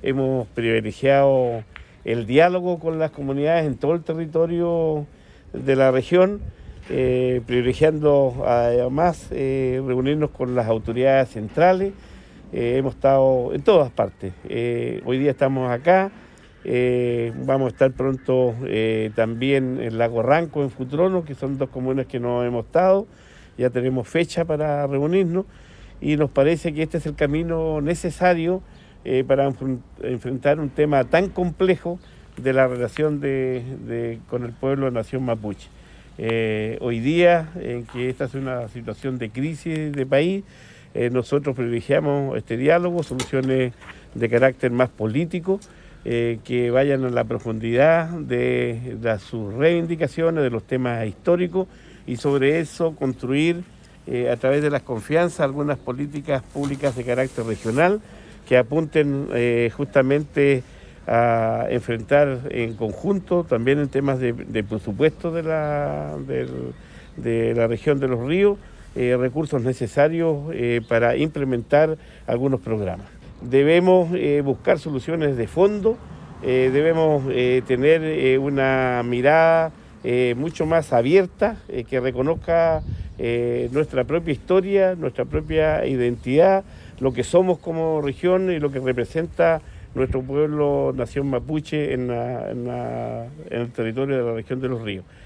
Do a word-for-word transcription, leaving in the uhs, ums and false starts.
hemos privilegiado el diálogo con las comunidades en todo el territorio de la región, eh, privilegiando además eh, reunirnos con las autoridades centrales. Eh, hemos estado en todas partes. Eh, hoy día estamos acá, eh, vamos a estar pronto eh, también en Lago Ranco, en Futrono, que son dos comunas que no hemos estado. Ya tenemos fecha para reunirnos y nos parece que este es el camino necesario eh, para enfrentar un tema tan complejo de la relación de, de, con el pueblo de Nación Mapuche. Eh, hoy día, en que esta es una situación de crisis de país, eh, nosotros privilegiamos este diálogo, soluciones de carácter más político, eh, que vayan a la profundidad de, de sus reivindicaciones, de los temas históricos, y sobre eso construir eh, a través de las confianzas algunas políticas públicas de carácter regional que apunten eh, justamente a enfrentar en conjunto, también en temas de, de presupuesto de la, de, de la región de los ríos, eh, recursos necesarios eh, para implementar algunos programas. Debemos eh, buscar soluciones de fondo, eh, debemos eh, tener eh, una mirada eh, mucho más abierta, eh, que reconozca eh, nuestra propia historia, nuestra propia identidad, lo que somos como región y lo que representa nuestro pueblo, Nación Mapuche, en, la, en, la, en el territorio de la región de los ríos.